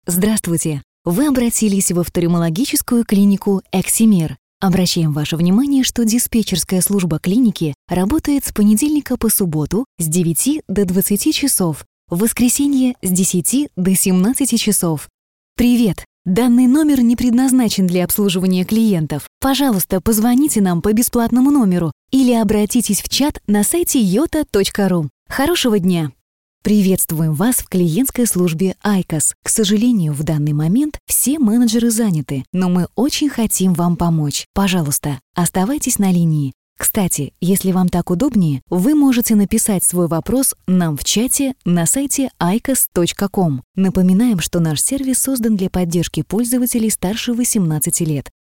Здравствуйте! Вы обратились в офтальмологическую клинику «Эксимир». Обращаем ваше внимание, что диспетчерская служба клиники работает с понедельника по субботу с 9 до 20 часов, в воскресенье с 10 до 17 часов. Привет! Данный номер не предназначен для обслуживания клиентов. Пожалуйста, позвоните нам по бесплатному номеру или обратитесь в чат на сайте yota.ru. Хорошего дня! Приветствуем вас в клиентской службе Айкос. К сожалению, в данный момент все менеджеры заняты, но мы очень хотим вам помочь. Пожалуйста, оставайтесь на линии. Кстати, если вам так удобнее, вы можете написать свой вопрос нам в чате на сайте icos.com. Напоминаем, что наш сервис создан для поддержки пользователей старше 18 лет.